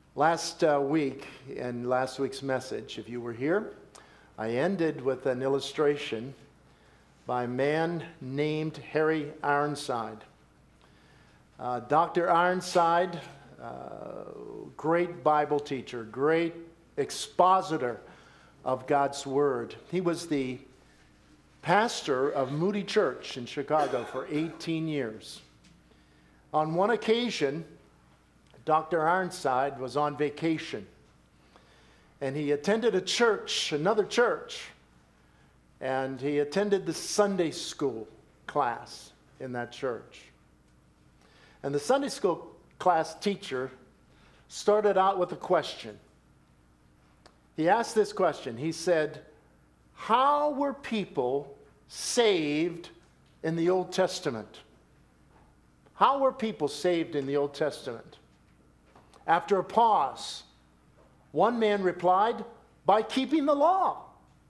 Last week, in last week's message, if you were here, I ended with an illustration by a man named Harry Ironside. Dr. Ironside, great Bible teacher, great expositor of God's Word. He was the pastor of Moody Church in Chicago for 18 years. On one occasion, Dr. Ironside was on vacation, and he attended another church, and he attended the Sunday school class in that church. And the Sunday school class teacher started out with a question. He asked this question. He said, "How were people saved in the Old Testament?" How were people saved in the Old Testament? After a pause, one man replied, "By keeping the law."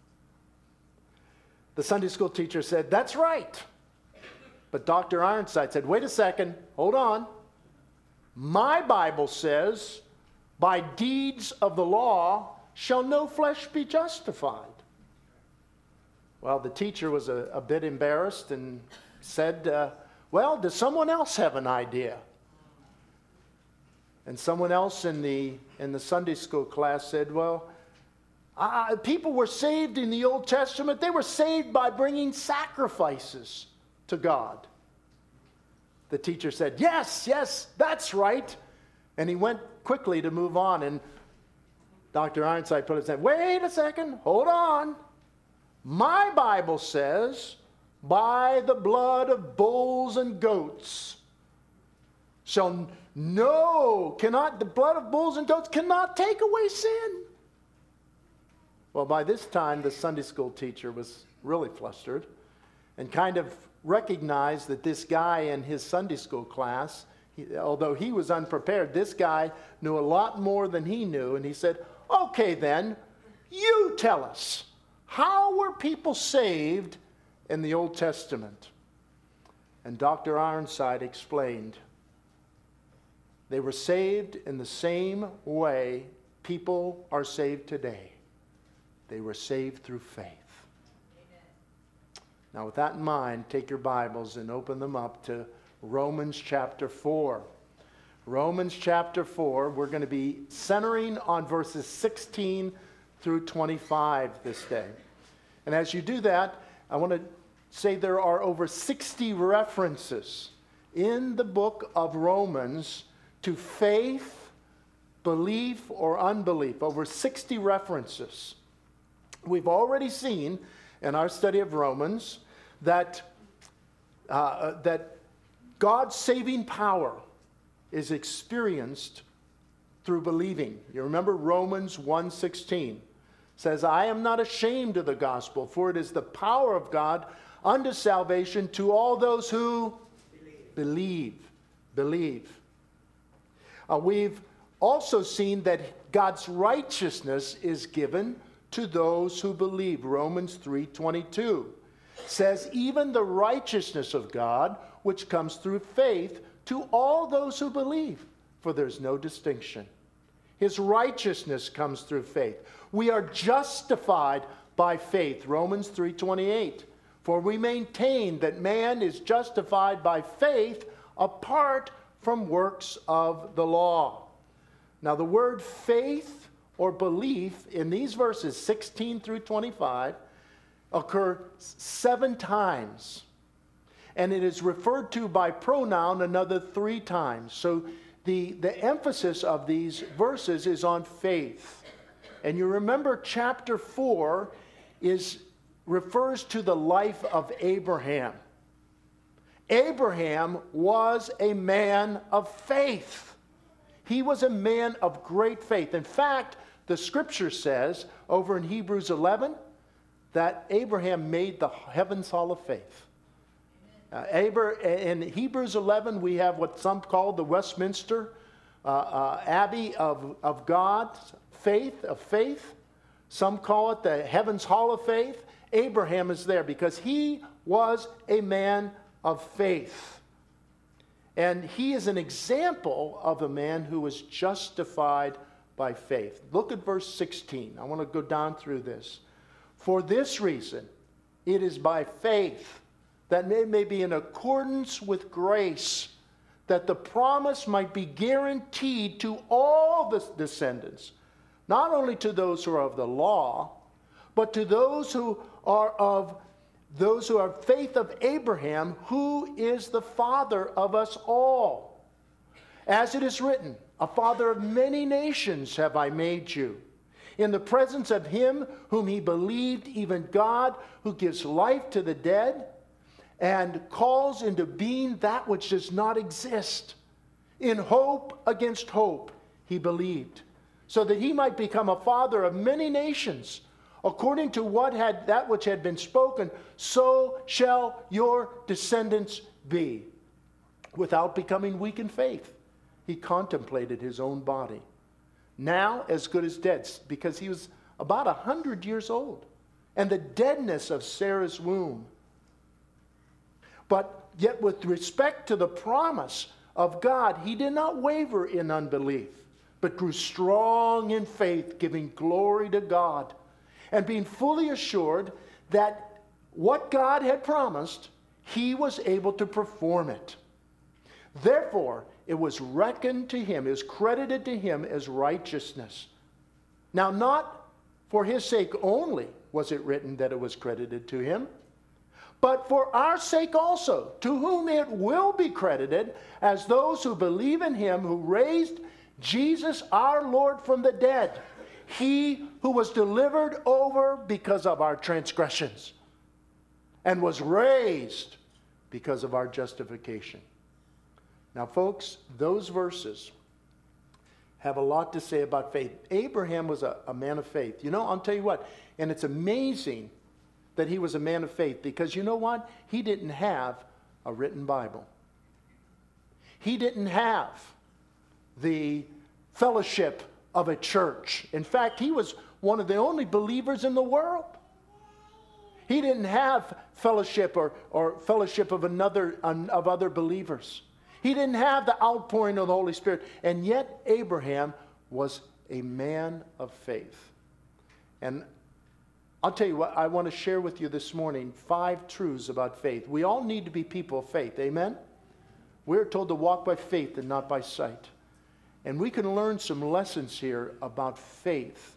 The Sunday school teacher said, "That's right." But Dr. Ironside said, "Wait a second, hold on. My Bible says, by deeds of the law shall no flesh be justified." Well, the teacher was a bit embarrassed and said, "Well, does someone else have an idea?" And someone else in the Sunday school class said, "Well, people were saved in the Old Testament. They were saved by bringing sacrifices to God." The teacher said, yes, that's right." And he went quickly to move on. And Dr. Ironside put his hand, "Wait a second, hold on. My Bible says, by the blood of bulls and goats the blood of bulls and goats cannot take away sin." Well, by this time, the Sunday school teacher was really flustered and kind of recognized that this guy in his Sunday school class, although he was unprepared, this guy knew a lot more than he knew. And he said, "Okay then, you tell us, how were people saved in the Old Testament?" And Dr. Ironside explained, they were saved in the same way people are saved today. They were saved through faith. Amen. Now, with that in mind, take your Bibles and open them up to Romans chapter 4. Romans chapter 4, we're going to be centering on verses 16 through 25 this day. And as you do that, I want to say there are over 60 references in the book of Romans to faith, belief, or unbelief. Over 60 references. We've already seen in our study of Romans that God's saving power is experienced through believing. You remember Romans 1:16 says, "I am not ashamed of the gospel, for it is the power of God unto salvation to all those who believe." We've also seen that God's righteousness is given to those who believe. Romans 3:22 says, "Even the righteousness of God, which comes through faith, to all those who believe, for there's no distinction." His righteousness comes through faith. We are justified by faith. Romans 3:28. "For we maintain that man is justified by faith apart from works of the law." Now, the word faith or belief in these verses 16 through 25 occur 7 times. And it is referred to by pronoun another 3 times. So the emphasis of these verses is on faith. And you remember chapter 4 refers to the life of Abraham. Abraham was a man of faith. He was a man of great faith. In fact, the scripture says over in Hebrews 11 that Abraham made the heavens hall of faith. In Hebrews 11, we have what some call the Westminster Abbey of God's faith. Some call it the heavens hall of faith. Abraham is there because he was a man of faith. And he is an example of a man who was justified by faith. Look at verse 16. I want to go down through this. For this reason, it is by faith that it may be in accordance with grace, that the promise might be guaranteed to all the descendants, not only to those who are of the law, but to those who are faith of Abraham, who is the father of us all. As it is written, a father of many nations have I made you, in the presence of him whom he believed, even God, who gives life to the dead and calls into being that which does not exist. In hope against hope he believed, so that he might become a father of many nations, according to that which had been spoken, so shall your descendants be. Without becoming weak in faith, he contemplated his own body, now as good as dead, because he was about 100 years old, and the deadness of Sarah's womb. But yet with respect to the promise of God, he did not waver in unbelief, but grew strong in faith, giving glory to God, and being fully assured that what God had promised, he was able to perform it. Therefore, it was reckoned to him, is credited to him as righteousness. Now, not for his sake only was it written that it was credited to him, but for our sake also, to whom it will be credited as those who believe in him who raised Jesus our Lord from the dead, he who was delivered over because of our transgressions and was raised because of our justification. Now, folks, those verses have a lot to say about faith. Abraham was a man of faith. You know, I'll tell you what, and it's amazing that he was a man of faith, because you know what? He didn't have a written Bible. He didn't have the fellowship of a church. In fact, he was one of the only believers in the world. He didn't have fellowship or fellowship of other believers. He didn't have the outpouring of the Holy Spirit. And yet Abraham was a man of faith. And I'll tell you what, I want to share with you this morning 5 truths about faith. We all need to be people of faith. Amen? We're told to walk by faith and not by sight. And we can learn some lessons here about faith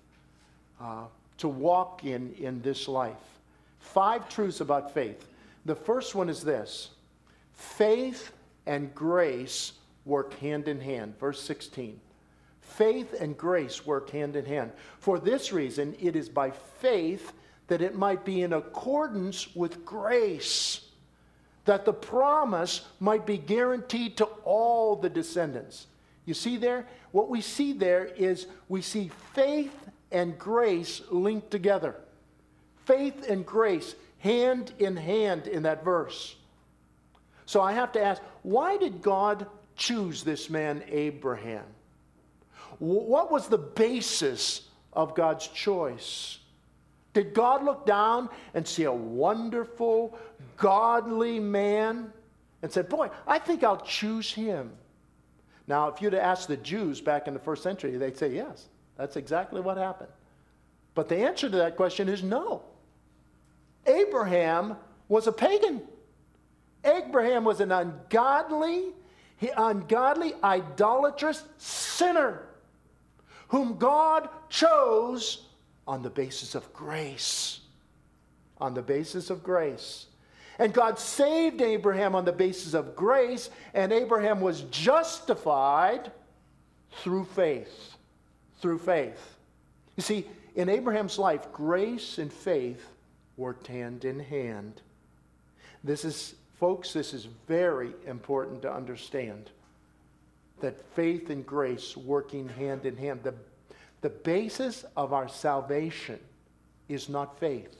to walk in this life. 5 truths about faith. The first one is this: faith and grace work hand in hand. Verse 16. Faith and grace work hand in hand. For this reason, it is by faith that it might be in accordance with grace, that the promise might be guaranteed to all the descendants. You see there? What we see there is we see faith and grace linked together. Faith and grace hand in that verse. So I have to ask, why did God choose this man Abraham? What was the basis of God's choice? Did God look down and see a wonderful, godly man and said, boy, I think I'll choose him? Now, if you'd asked the Jews back in the first century, they'd say, yes, that's exactly what happened. But the answer to that question is no. Abraham was a pagan. Abraham was an ungodly, idolatrous sinner whom God chose on the basis of grace. On the basis of grace. And God saved Abraham on the basis of grace, and Abraham was justified through faith. Through faith. You see, in Abraham's life, grace and faith worked hand in hand. Folks, this is very important to understand, that faith and grace working hand in hand. The basis of our salvation is not faith.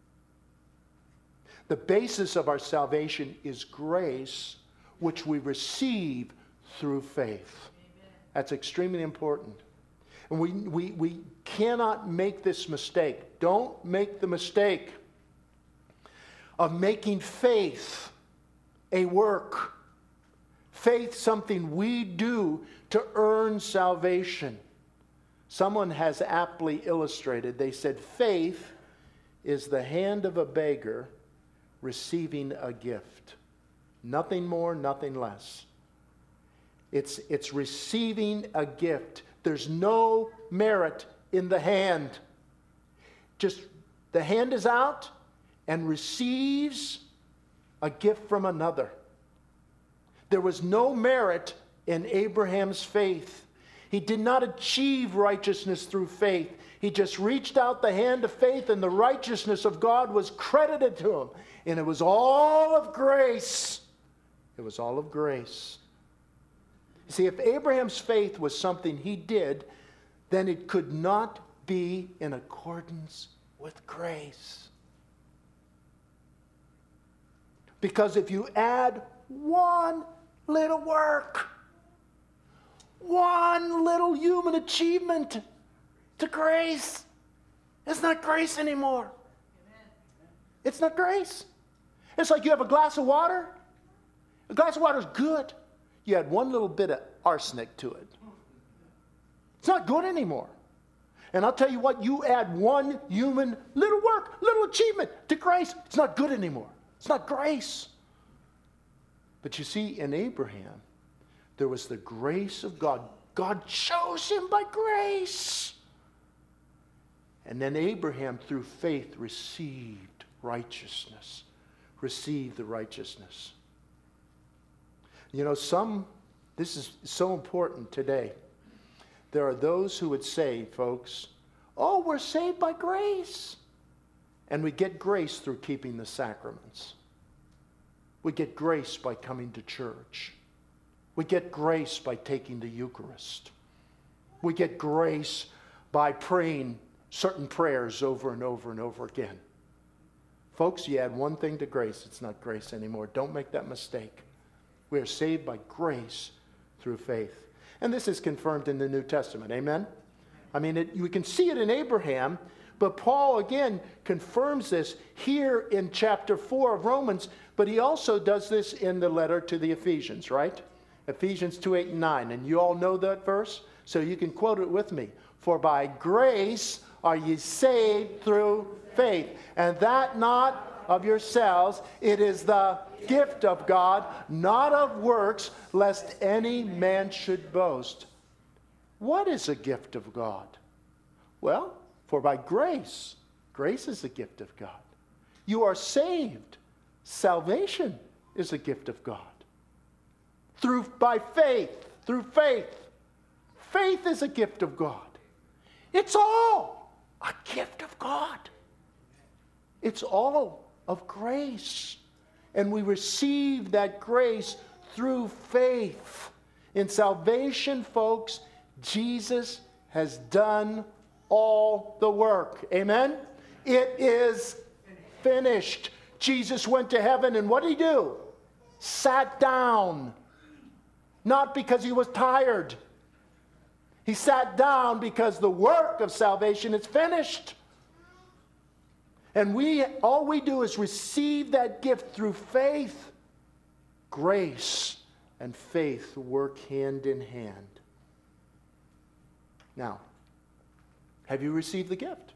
The basis of our salvation is grace, which we receive through faith. Amen. That's extremely important. And we cannot make this mistake. Don't make the mistake of making faith a work. Faith something we do to earn salvation. Someone has aptly illustrated, they said, faith is the hand of a beggar receiving a gift. Nothing more, nothing less. It's receiving a gift. There's no merit in the hand. Just the hand is out and receives a gift from another. There was no merit in Abraham's faith. He did not achieve righteousness through faith. He just reached out the hand of faith, and the righteousness of God was credited to him. And it was all of grace. It was all of grace. You see, if Abraham's faith was something he did, then it could not be in accordance with grace. Because if you add one little work, one little human achievement to grace, it's not grace anymore. It's not grace. It's like you have a glass of water. A glass of water is good. You add one little bit of arsenic to it. It's not good anymore. And I'll tell you what, you add one human little work, little achievement to grace, it's not good anymore. It's not grace. But you see, in Abraham, there was the grace of God. God chose him by grace. And then Abraham, through faith, received righteousness. Received the righteousness. You know, this is so important today. There are those who would say, folks, oh, we're saved by grace. And we get grace through keeping the sacraments. We get grace by coming to church. We get grace by taking the Eucharist. We get grace by praying certain prayers over and over and over again. Folks, you add one thing to grace, it's not grace anymore. Don't make that mistake. We are saved by grace through faith. And this is confirmed in the New Testament. Amen? I mean, we can see it in Abraham, but Paul, again, confirms this here in chapter 4 of Romans, but he also does this in the letter to the Ephesians, right? Ephesians 2, 8, and 9. And you all know that verse, so you can quote it with me. For by grace are ye saved through faith, and that not of yourselves, it is the gift of God, not of works, lest any man should boast. What is a gift of God? Well, for by grace, grace is a gift of God. You are saved. Salvation is a gift of God. By faith, through faith. Faith is a gift of God. It's all a gift of God. It's all of grace. And we receive that grace through faith. In salvation, folks, Jesus has done all the work. Amen? It is finished. Jesus went to heaven, and what did he do? Sat down. Not because he was tired. He sat down because the work of salvation is finished. And all we do is receive that gift through faith. Grace and faith work hand in hand. Now, have you received the gift?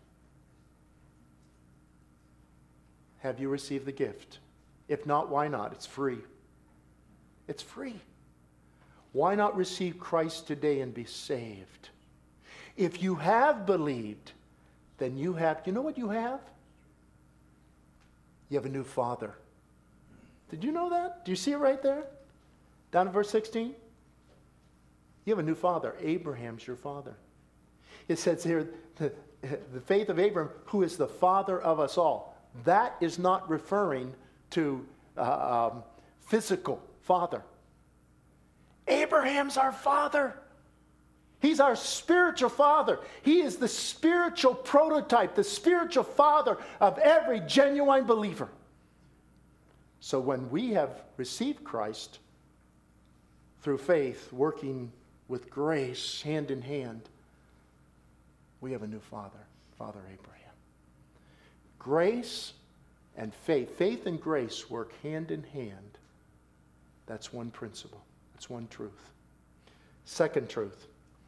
Have you received the gift? If not, why not? It's free. It's free. Why not receive Christ today and be saved? If you have believed, then you know what you have? You have a new father. Did you know that? Do you see it right there? Down in verse 16? You have a new father. Abraham's your father. It says here, the faith of Abraham, who is the father of us all. That is not referring to physical father. Abraham's our father. He's our spiritual father. He is the spiritual prototype, the spiritual father of every genuine believer. So when we have received Christ through faith, working with grace, hand in hand, we have a new father, Father Abraham. Grace and faith, faith and grace work hand in hand. That's one principle. That's one truth. Second truth.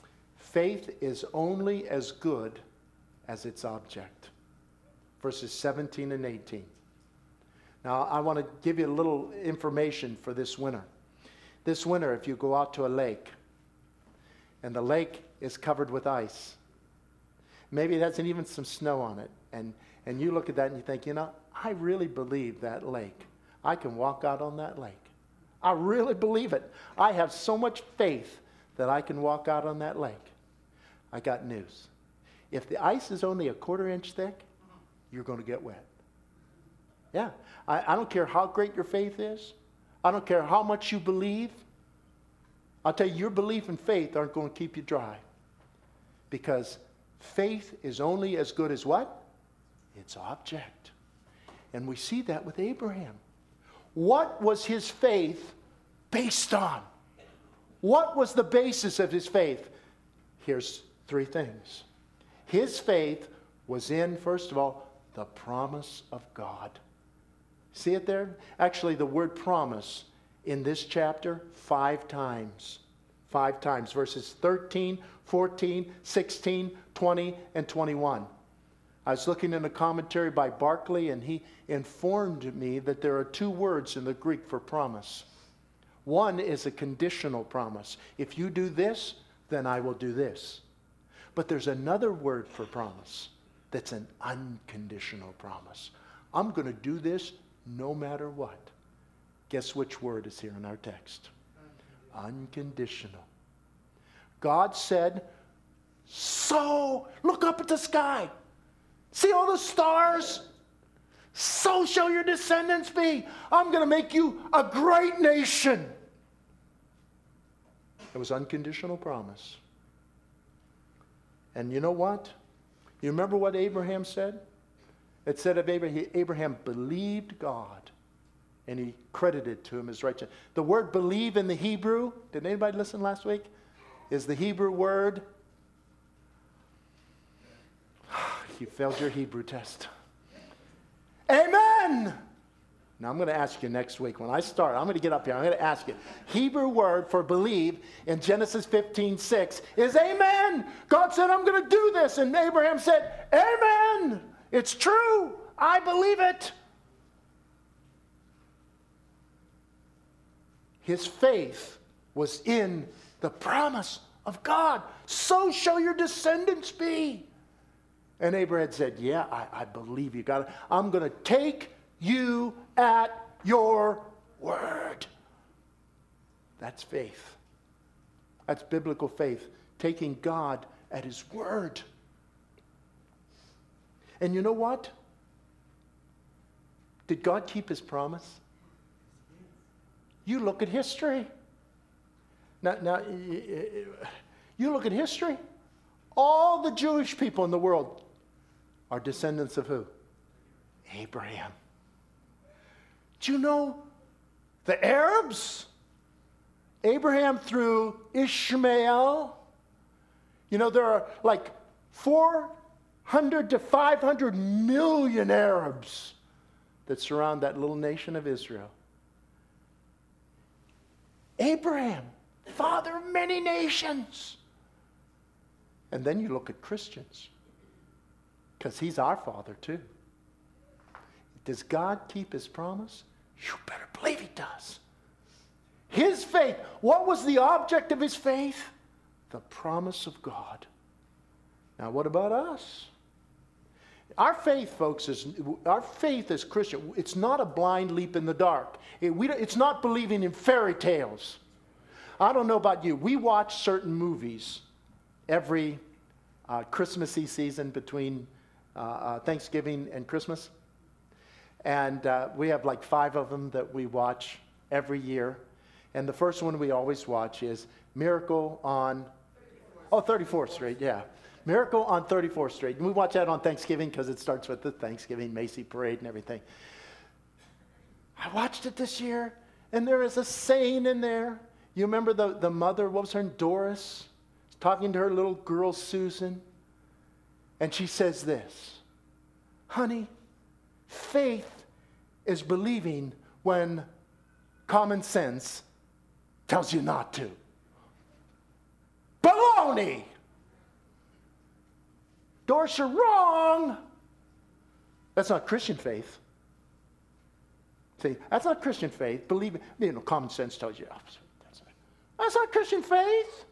faith is only as good as its object. Verses 17 and 18. Now, I want to give you a little information for this winter. This winter, if you go out to a lake, and the lake is covered with ice, maybe it hasn't even some snow on it, and you look at that and you think, I really believe that lake. I can walk out on that lake. I really believe it. I have so much faith that I can walk out on that lake. I got news. If the ice is only a quarter inch thick, you're going to get wet. Yeah. I don't care how great your faith is. I don't care how much you believe. I'll tell you, your belief and faith aren't going to keep you dry. Because faith is only as good as what? Its object. And we see that with Abraham. What was his faith based on? What was the basis of his faith? Here's three things. His faith was in, first of all, the promise of God. See it there? Actually, the word promise in this chapter, 5 times. 5 times. Verses 13, 14, 16, 20, and 21. I was looking in a commentary by Barclay, and he informed me that there are 2 words in the Greek for promise. One is a conditional promise. If you do this, then I will do this. But there's another word for promise that's an unconditional promise. I'm going to do this no matter what. Guess which word is here in our text? Unconditional. God said, so look up at the sky. See all the stars? So shall your descendants be. I'm going to make you a great nation. It was unconditional promise. And you know what? You remember what Abraham said? It said of Abraham believed God, and he credited to him as righteous. The word believe in the Hebrew, did anybody listen last week? Is the Hebrew word. You failed your Hebrew test. Amen. Now I'm going to ask you next week when I start. I'm going to get up here. I'm going to ask you. Hebrew word for believe in Genesis 15:6 is amen. God said, I'm going to do this. And Abraham said, amen. It's true. I believe it. His faith was in the promise of God. So shall your descendants be. And Abraham said, yeah, I believe you, God. I'm going to take you at your word. That's faith. That's biblical faith. Taking God at his word. And you know what? Did God keep his promise? You look at history. Now, you look at history. All the Jewish people in the world are descendants of who? Abraham. Do you know the Arabs? Abraham through Ishmael. You know, there are like 400 to 500 million Arabs that surround that little nation of Israel. Abraham, father of many nations. And then you look at Christians, because he's our father too. Does God keep his promise? You better believe he does. His faith, what was the object of his faith? The promise of God. Now what about us? Our faith, folks, our faith as Christian, it's not a blind leap in the dark. It's not believing in fairy tales. I don't know about you. We watch certain movies every Christmassy season between Thanksgiving and Christmas. And we have like 5 of them that we watch every year. And the first one we always watch is Miracle on 34th Street, yeah. Miracle on 34th Street. And we watch that on Thanksgiving because it starts with the Thanksgiving Macy Parade and everything. I watched it this year, and there is a saying in there. You remember the mother, what was her name? Doris, talking to her little girl, Susan. And she says this, honey, faith is believing when common sense tells you not to. Baloney! Doris, you're wrong. That's not Christian faith. See, that's not Christian faith. Believe me, common sense tells you opposite. That's not Christian faith.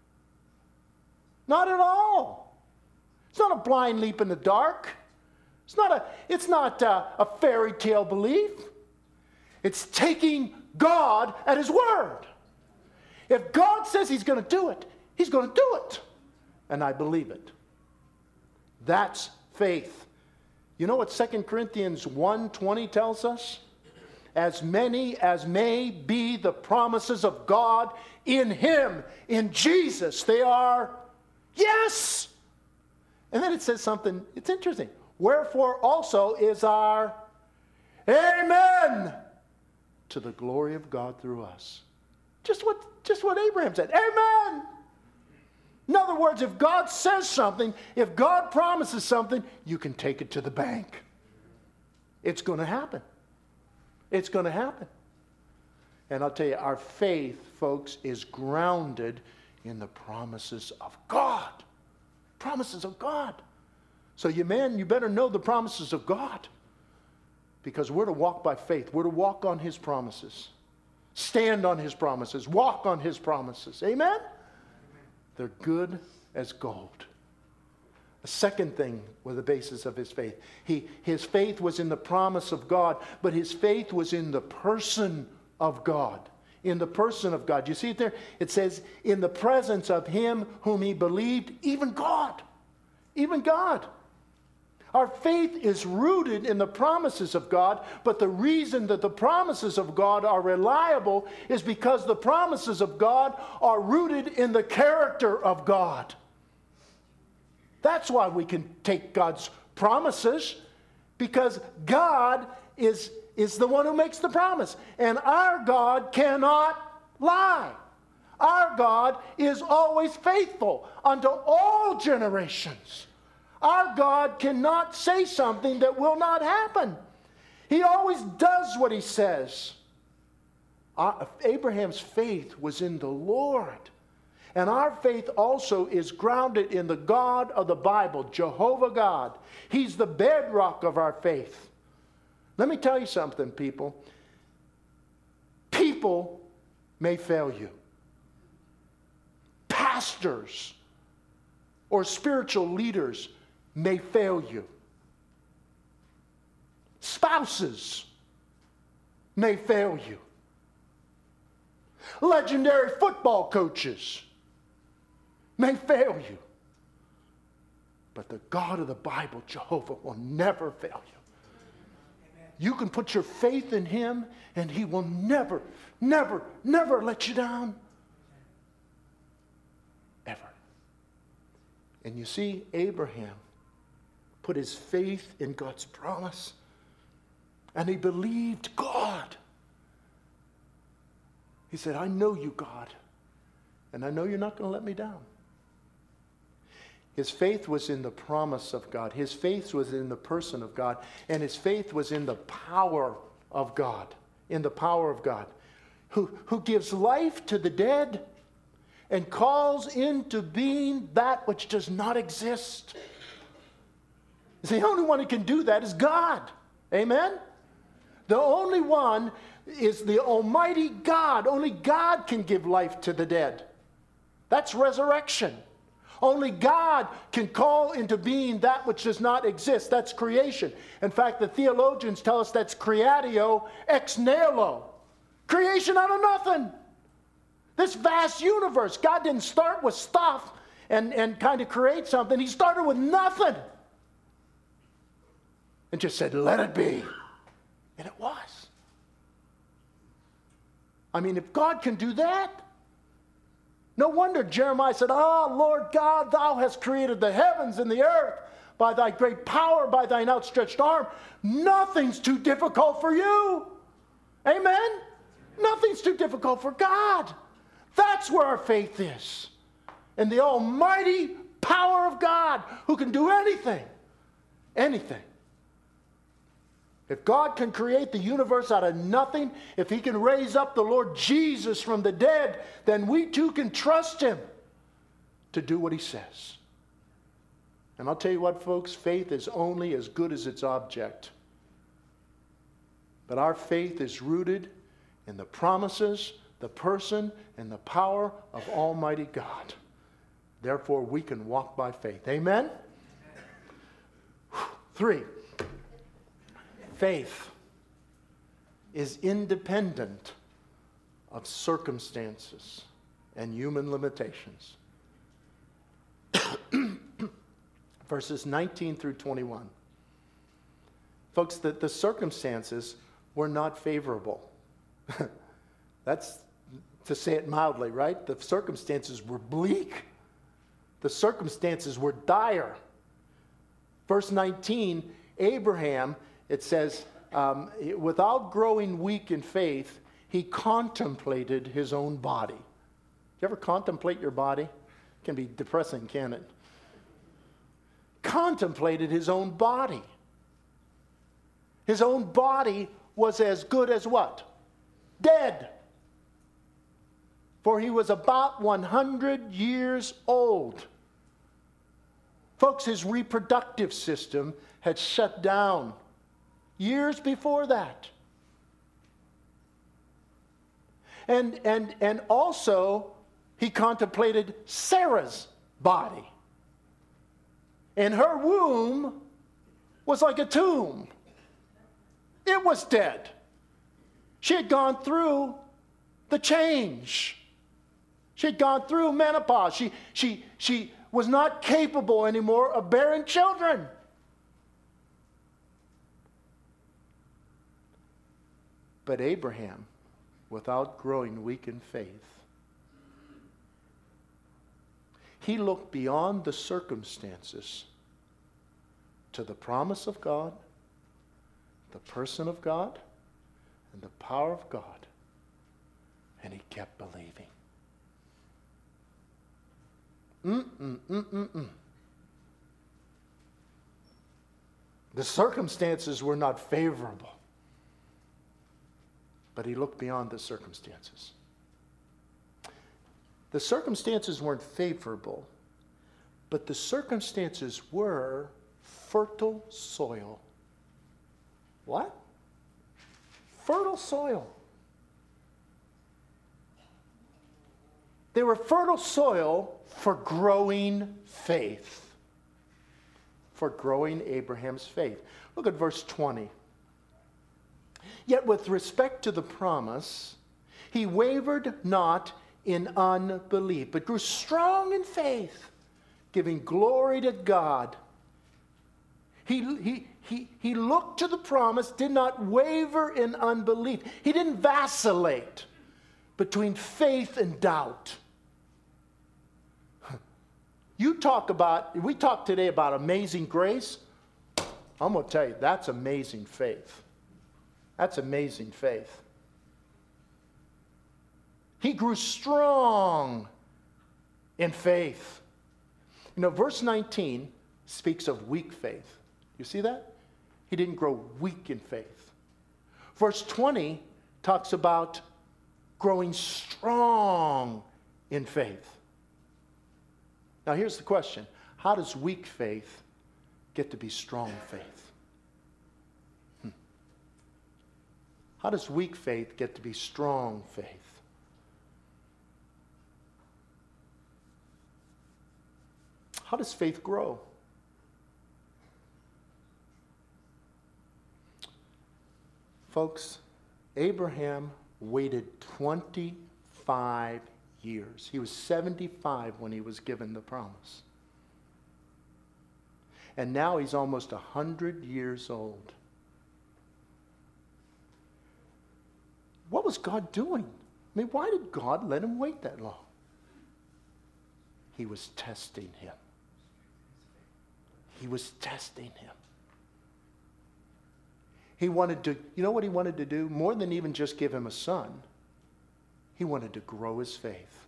Not at all. It's not a blind leap in the dark. It's not a fairy tale belief. It's taking God at His word. If God says He's going to do it, He's going to do it. And I believe it. That's faith. You know what 2 Corinthians 1:20 tells us? As many as may be the promises of God in Him, in Jesus, they are yes. And then it says something, it's interesting. Wherefore also is our amen to the glory of God through us. Just what Abraham said. Amen. In other words, if God says something, if God promises something, you can take it to the bank. It's going to happen. It's going to happen. And I'll tell you, our faith, folks, is grounded in the promises of God. Promises of God. So you better know the promises of God. Because we're to walk by faith. We're to walk on His promises. Stand on His promises. Walk on His promises. Amen? They're good as gold. The second thing was the basis of his faith. His faith was in the promise of God, but his faith was in the person of God. In the person of God. You see it there? It says, in the presence of Him whom he believed, even God. Even God. Our faith is rooted in the promises of God, but the reason that the promises of God are reliable is because the promises of God are rooted in the character of God. That's why we can take God's promises, because God is the one who makes the promise. And our God cannot lie. Our God is always faithful unto all generations. Our God cannot say something that will not happen. He always does what He says. Abraham's faith was in the Lord. And our faith also is grounded in the God of the Bible, Jehovah God. He's the bedrock of our faith. Let me tell you something, people. People may fail you. Pastors or spiritual leaders may fail you. Spouses may fail you. Legendary football coaches may fail you. But the God of the Bible, Jehovah, will never fail you. You can put your faith in Him and He will never, never, never let you down. Ever. And you see, Abraham put his faith in God's promise and he believed God. He said, I know you, God, and I know you're not going to let me down. His faith was in the promise of God. His faith was in the person of God. And his faith was in the power of God. In the power of God. Who gives life to the dead and calls into being that which does not exist. The only one who can do that is God. Amen? The only one is the Almighty God. Only God can give life to the dead. That's resurrection. Only God can call into being that which does not exist. That's creation. In fact, the theologians tell us that's creatio ex nihilo. Creation out of nothing. This vast universe. God didn't start with stuff and kind of create something. He started with nothing. And just said, let it be. And it was. I mean, if God can do that, no wonder Jeremiah said, Lord God, thou hast created the heavens and the earth by thy great power, by thine outstretched arm. Nothing's too difficult for you. Amen? Nothing's too difficult for God. That's where our faith is. In the almighty power of God who can do anything. Anything. If God can create the universe out of nothing, if He can raise up the Lord Jesus from the dead, then we too can trust Him to do what He says. And I'll tell you what, folks, faith is only as good as its object. But our faith is rooted in the promises, the person, and the power of Almighty God. Therefore, we can walk by faith. Amen? 3, faith is independent of circumstances and human limitations. Verses 19 through 21. Folks, the circumstances were not favorable. That's to say it mildly, right? The circumstances were bleak. The circumstances were dire. Verse 19, Abraham, it says, without growing weak in faith, he contemplated his own body. Do you ever contemplate your body? It can be depressing, can't it? Contemplated his own body. His own body was as good as what? Dead. For he was about 100 years old. Folks, his reproductive system had shut down years before that. And also, he contemplated Sarah's body. And her womb was like a tomb. It was dead. She had gone through the change. She had gone through menopause. She was not capable anymore of bearing children. But Abraham, without growing weak in faith, he looked beyond the circumstances to the promise of God, the person of God, and the power of God. And he kept believing. The circumstances were not favorable, but he looked beyond the circumstances. The circumstances weren't favorable, but the circumstances were fertile soil. What? Fertile soil. They were fertile soil for growing faith. For growing Abraham's faith. Look at verse 20. Yet with respect to the promise, he wavered not in unbelief, but grew strong in faith, giving glory to God. He looked to the promise, did not waver in unbelief. He didn't vacillate between faith and doubt. We talk today about amazing grace. I'm going to tell you, that's amazing faith. That's amazing faith. He grew strong in faith. You know, verse 19 speaks of weak faith. You see that? He didn't grow weak in faith. Verse 20 talks about growing strong in faith. Now here's the question. How does weak faith get to be strong faith? How does weak faith get to be strong faith? How does faith grow? Folks, Abraham waited 25 years. He was 75 when he was given the promise. And now he's almost 100 years old. What was God doing? I mean, why did God let him wait that long? He was testing him. He was testing him. He wanted to, you know what he wanted to do? More than even just give him a son, he wanted to grow his faith.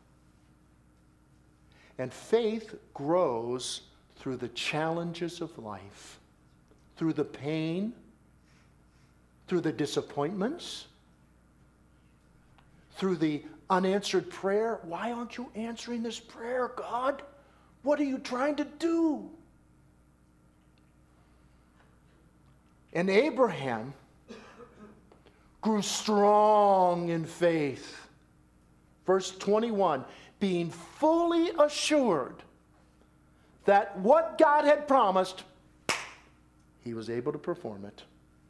And faith grows through the challenges of life, through the pain, through the disappointments, through the unanswered prayer. Why aren't you answering this prayer, God? What are you trying to do? And Abraham grew strong in faith. Verse 21, being fully assured that what God had promised, he was able to perform it.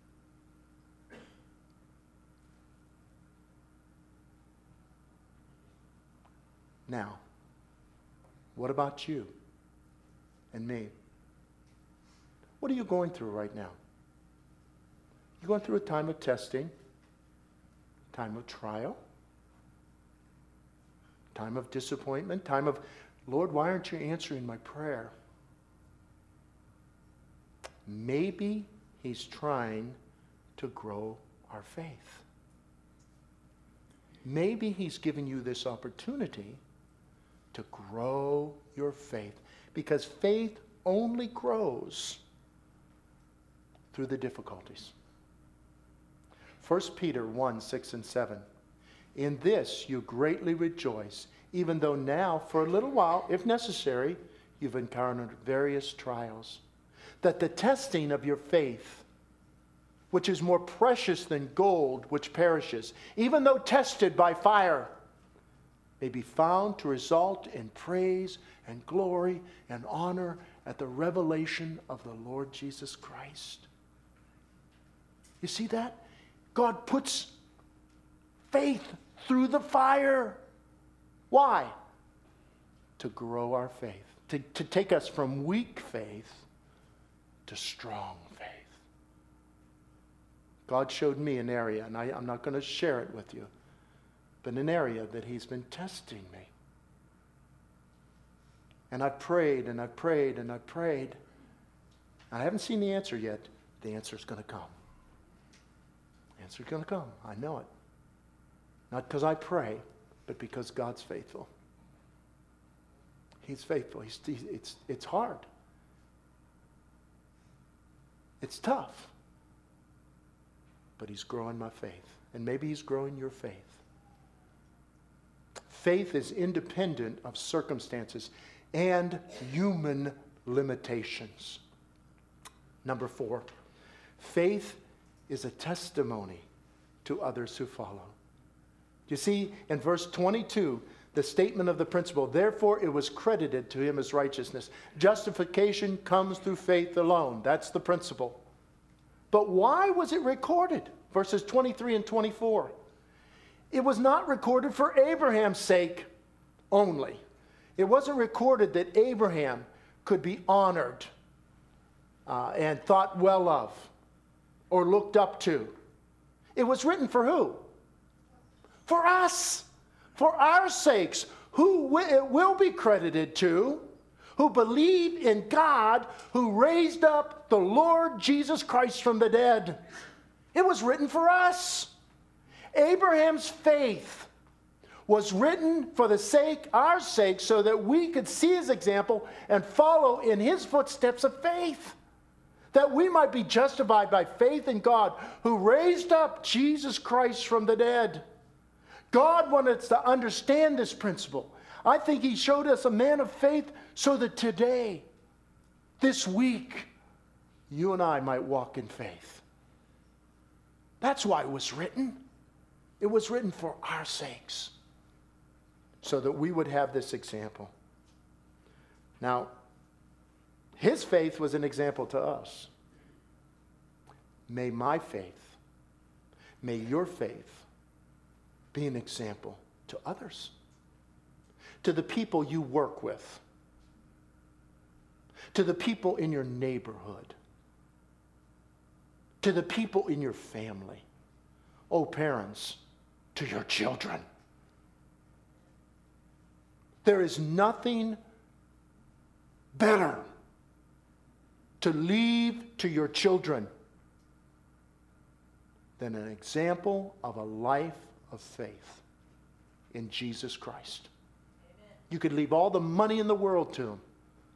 Now, what about you and me? What are you going through right now? You're going through a time of testing, time of trial, time of disappointment, time of, Lord, why aren't you answering my prayer? Maybe he's trying to grow our faith. Maybe he's giving you this opportunity to grow your faith, because faith only grows through the difficulties. 1 Peter 1, 6 and 7. In this you greatly rejoice, even though now, for a little while, if necessary, you've encountered various trials, that the testing of your faith, which is more precious than gold which perishes, even though tested by fire, may be found to result in praise and glory and honor at the revelation of the Lord Jesus Christ. You see that? God puts faith through the fire. Why? To grow our faith, to take us from weak faith to strong faith. God showed me an area, and I'm not going to share it with you, but an area that he's been testing me. And I prayed and I prayed and I prayed. I haven't seen the answer yet. The answer's going to come. The answer's going to come. I know it. Not because I pray, but because God's faithful. He's faithful. It's hard. It's tough. But he's growing my faith. And maybe he's growing your faith. Faith is independent of circumstances and human limitations. Number 4, faith is a testimony to others who follow. You see, in verse 22, the statement of the principle, therefore it was credited to him as righteousness. Justification comes through faith alone. That's the principle. But why was it recorded? Verses 23 and 24. It was not recorded for Abraham's sake only. It wasn't recorded that Abraham could be honored and thought well of or looked up to. It was written for who? For us. For our sakes. Who it will be credited to, who believe in God, who raised up the Lord Jesus Christ from the dead. It was written for us. Abraham's faith was written for the sake, our sake, so that we could see his example and follow in his footsteps of faith. That we might be justified by faith in God, who raised up Jesus Christ from the dead. God wanted us to understand this principle. I think he showed us a man of faith so that today, this week, you and I might walk in faith. That's why it was written. It was written for our sakes, so that we would have this example. Now, his faith was an example to us. May my faith, may your faith be an example to others, to the people you work with, to the people in your neighborhood, to the people in your family. Oh, parents, to your children. There is nothing better to leave to your children than an example of a life of faith in Jesus Christ. Amen. You could leave all the money in the world to them.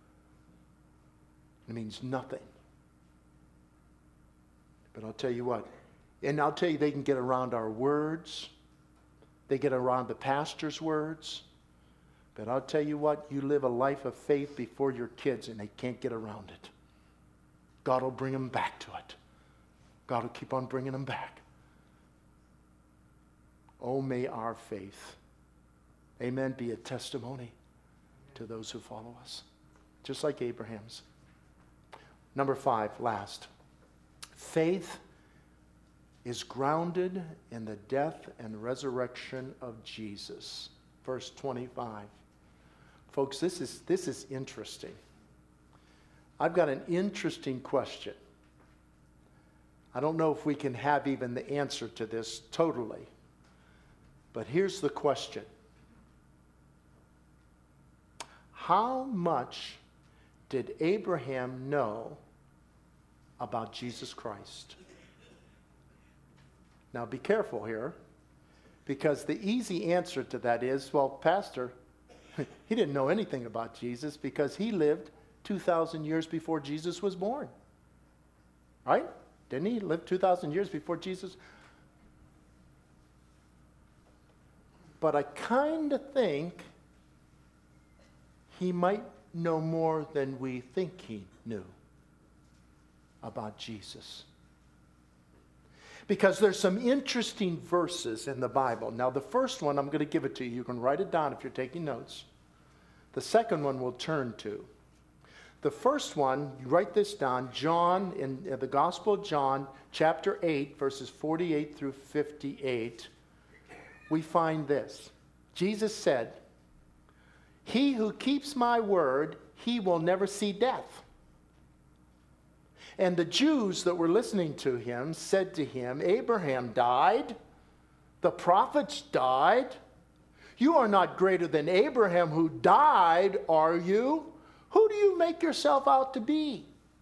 It means nothing. But I'll tell you what, and I'll tell you, they can get around our words. They get around the pastor's words. But I'll tell you what, you live a life of faith before your kids and they can't get around it. God will bring them back to it. God will keep on bringing them back. Oh, may our faith, amen, be a testimony to those who follow us, just like Abraham's. Number 5, last. Faith is grounded in the death and resurrection of Jesus. Verse 25. Folks, this is interesting. I've got an interesting question. I don't know if we can have even the answer to this totally. But here's the question. How much did Abraham know about Jesus Christ? Now be careful here, because the easy answer to that is, well, Pastor, he didn't know anything about Jesus because he lived 2,000 years before Jesus was born. Right? Didn't he live 2,000 years before Jesus? But I kind of think he might know more than we think he knew about Jesus. Because there's some interesting verses in the Bible. Now, the first one, I'm going to give it to you. You can write it down if you're taking notes. The second one we'll turn to. The first one, you write this down, John, in the Gospel of John, chapter 8, verses 48 through 58, we find this. Jesus said, "He who keeps my word, he will never see death." And the Jews that were listening to him said to him, "Abraham died, the prophets died. You are not greater than Abraham who died, are you? Who do you make yourself out to be?"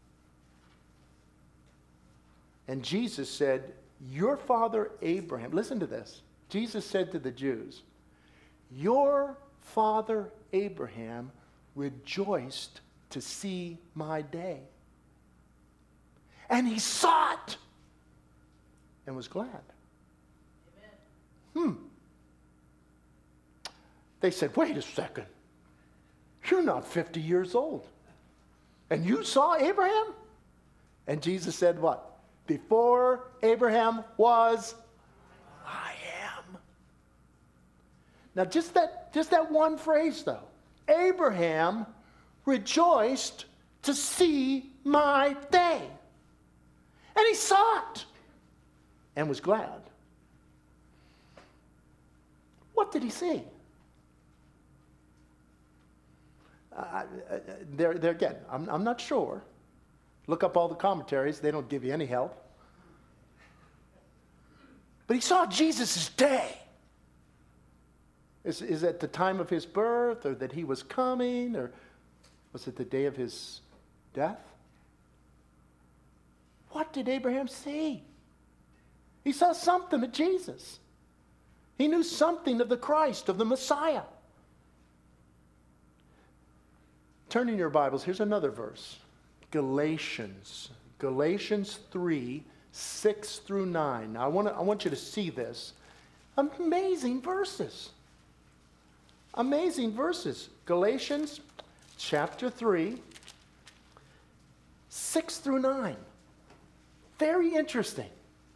And Jesus said, "Your father Abraham," listen to this. Jesus said to the Jews, "Your father Abraham rejoiced to see my day. And he saw it and was glad." They said, "Wait a second. You're not 50 years old. And you saw Abraham?" And Jesus said what? "Before Abraham was, I am." Now just that one phrase though. Abraham rejoiced to see my day. And he saw it and was glad. What did he see? There again, I'm not sure. Look up all the commentaries. They don't give you any help. But he saw Jesus' day. Is it the time of his birth, or that he was coming, or was it the day of his death? What did Abraham see? He saw something of Jesus. He knew something of the Christ, of the Messiah. Turn in your Bibles, here's another verse. Galatians 3, 6 through 9. Now, I want you to see this. Amazing verses. Amazing verses. Galatians chapter 3, 6 through 9. Very interesting.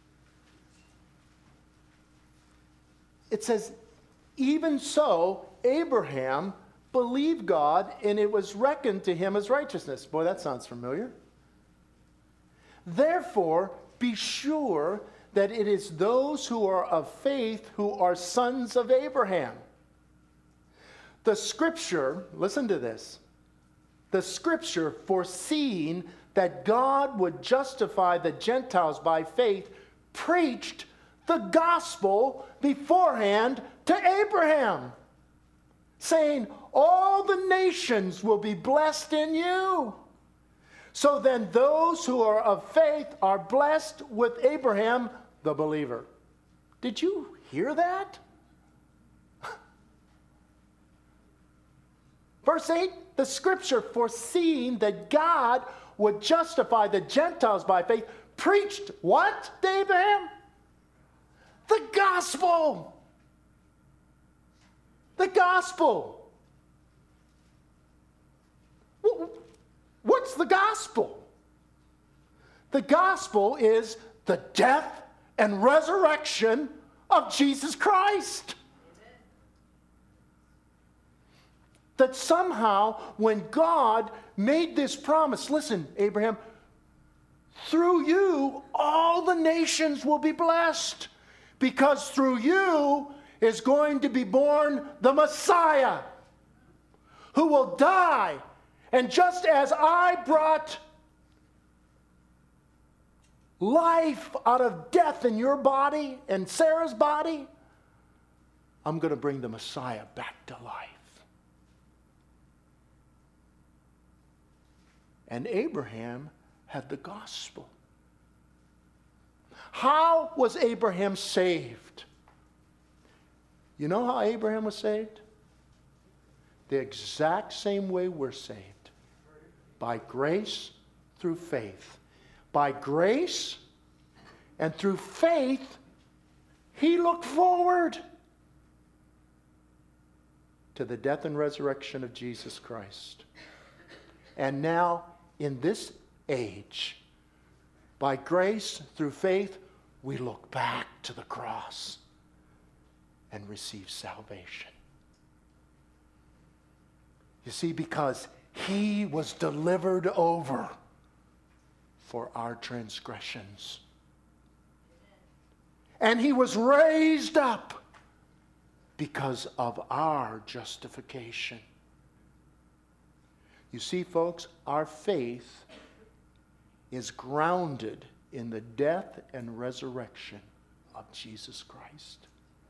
It says, "Even so, Abraham believed God, and it was reckoned to him as righteousness." Boy, that sounds familiar. "Therefore, be sure that it is those who are of faith who are sons of Abraham. The scripture," listen to this, "the scripture foreseeing that God would justify the Gentiles by faith, preached the gospel beforehand to Abraham, saying, all the nations will be blessed in you. So then those who are of faith are blessed with Abraham, the believer." Did you hear that? Verse 8, the scripture foreseeing that God would justify the Gentiles by faith, preached what to Abraham? The gospel. The gospel. What's the gospel? The gospel is the death and resurrection of Jesus Christ. Amen. That somehow when God made this promise, listen, Abraham, through you all the nations will be blessed, because through you is going to be born the Messiah, who will die. And just as I brought life out of death in your body and Sarah's body, I'm going to bring the Messiah back to life. And Abraham had the gospel. How was Abraham saved? You know how Abraham was saved? The exact same way we're saved. By grace through faith. By grace and through faith, he looked forward to the death and resurrection of Jesus Christ. And now, in this age, by grace through faith, we look back to the cross and receive salvation. You see, because he was delivered over for our transgressions. And he was raised up because of our justification. You see, folks, our faith is grounded in the death and resurrection of Jesus Christ.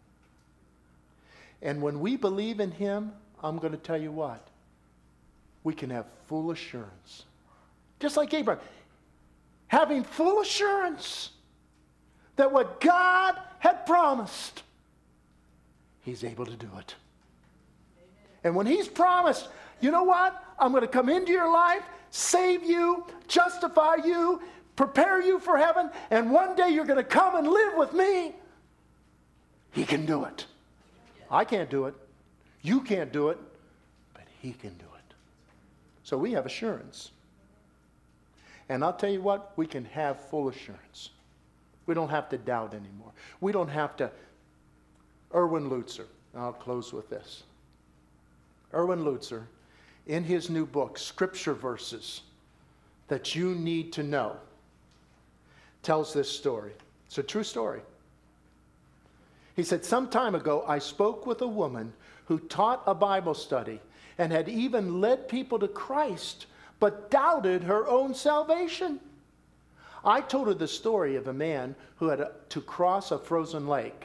And when we believe in him, I'm going to tell you what, we can have full assurance. Just like Abraham, having full assurance that what God had promised, he's able to do it. Amen. And when he's promised, you know what? I'm going to come into your life, save you, justify you, prepare you for heaven, and one day you're going to come and live with me. He can do it. I can't do it. You can't do it. But he can do it. So we have assurance. And I'll tell you what, we can have full assurance. We don't have to doubt anymore. We don't have to. Erwin Lutzer, I'll close with this. Erwin Lutzer, in his new book, Scripture Verses That You Need to Know, tells this story. It's a true story. He said, some time ago, I spoke with a woman who taught a Bible study and had even led people to Christ, but doubted her own salvation. I told her the story of a man who had to cross a frozen lake.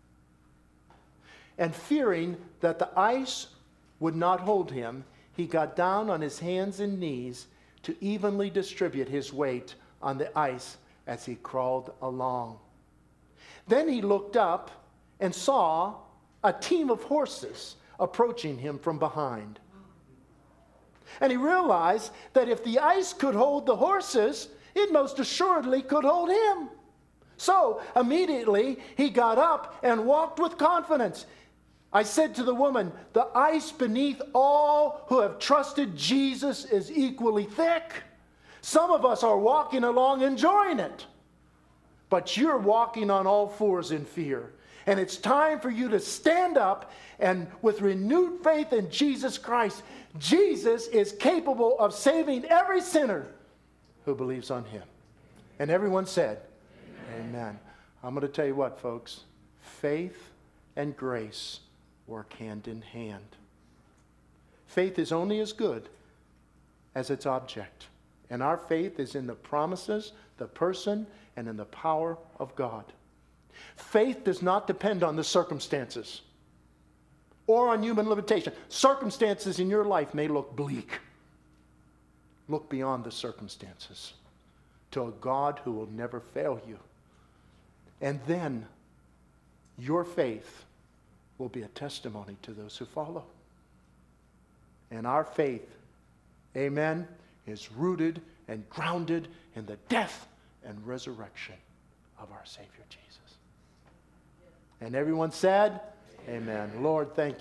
And fearing that the ice would not hold him, he got down on his hands and knees to evenly distribute his weight on the ice as he crawled along. Then he looked up and saw a team of horses approaching him from behind. And he realized that if the ice could hold the horses, it most assuredly could hold him. So immediately he got up and walked with confidence. I said to the woman, the ice beneath all who have trusted Jesus is equally thick. Some of us are walking along enjoying it, but you're walking on all fours in fear. And it's time for you to stand up and with renewed faith in Jesus Christ. Jesus is capable of saving every sinner who believes on him. And everyone said, Amen. I'm going to tell you what, folks. Faith and grace work hand in hand. Faith is only as good as its object. And our faith is in the promises, the person, and in the power of God. Faith does not depend on the circumstances or on human limitation. Circumstances in your life may look bleak. Look beyond the circumstances to a God who will never fail you. And then your faith will be a testimony to those who follow. And our faith, amen, is rooted and grounded in the death and resurrection of our Savior Jesus. And everyone said, Amen. Lord, thank you.